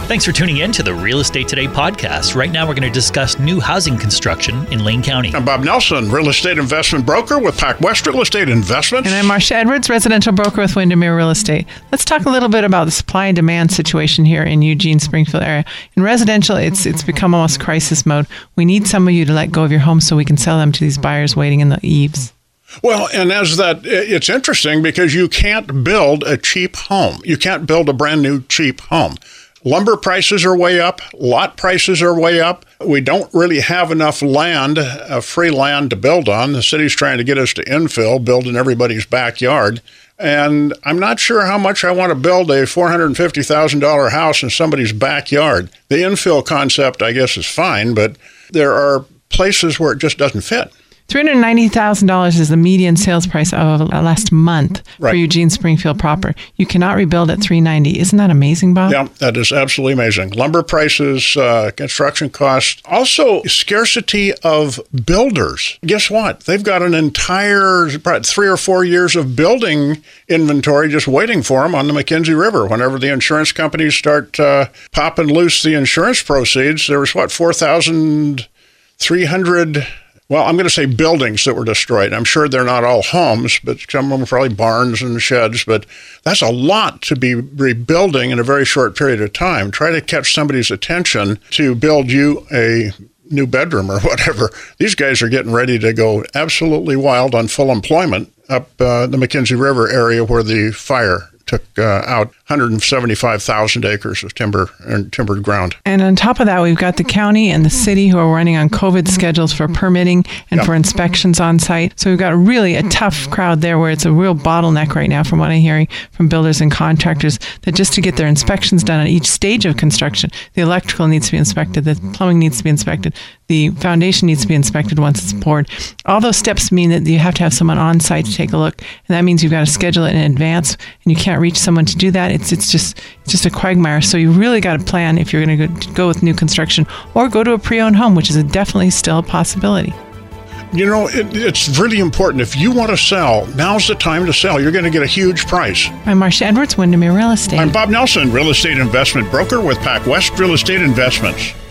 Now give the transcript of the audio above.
Thanks for tuning in to the Real Estate Today podcast. Right now, we're going to discuss new housing construction in Lane County. I'm Bob Nelson, real estate investment broker with PacWest Real Estate Investments. And I'm Marcia Edwards, residential broker with Windermere Real Estate. Let's talk a little bit about the supply and demand situation here in Eugene, Springfield area. In residential, it's become almost crisis mode. We need some of you to let go of your homes so we can sell them to these buyers waiting in the eaves. Well, and it's interesting because you can't build a cheap home. You can't build a brand new cheap home. Lumber prices are way up. Lot prices are way up. We don't really have enough land, free land to build on. The city's trying to get us to infill, build in everybody's backyard. And I'm not sure how much I want to build a $450,000 house in somebody's backyard. The infill concept, I guess, is fine, but there are places where it just doesn't fit. $390,000 is the median sales price of last month for Eugene, Springfield proper. You cannot rebuild at $390,000. Isn't that amazing, Bob? Yeah, that is absolutely amazing. Lumber prices, construction costs, also scarcity of builders. Guess what? They've got an entire 3 or 4 years of building inventory just waiting for them on the McKenzie River. Whenever the insurance companies start popping loose the insurance proceeds, there was, 4,300... Well, I'm going to say buildings that were destroyed. I'm sure they're not all homes, but some of them are probably barns and sheds. But that's a lot to be rebuilding in a very short period of time. Try to catch somebody's attention to build you a new bedroom or whatever. These guys are getting ready to go absolutely wild on full employment up the McKenzie River area where the fire took out 175,000 acres of timber and timbered ground. And on top of that, we've got the county and the city who are running on COVID schedules for permitting and for inspections on site. So we've got really a tough crowd there where it's a real bottleneck right now from what I'm hearing from builders and contractors, that just to get their inspections done at each stage of construction, the electrical needs to be inspected, the plumbing needs to be inspected, the foundation needs to be inspected once it's poured. All those steps mean that you have to have someone on site to take a look. And that means you've got to schedule it in advance, and you can't reach someone to do that. It's just a quagmire. So you really got to plan if you're going to go with new construction or go to a pre-owned home, which is definitely still a possibility. You know, it's really important. If you want to sell, now's the time to sell. You're going to get a huge price. I'm Marcia Edwards, Windermere Real Estate. I'm Bob Nelson, real estate investment broker with PacWest Real Estate Investments.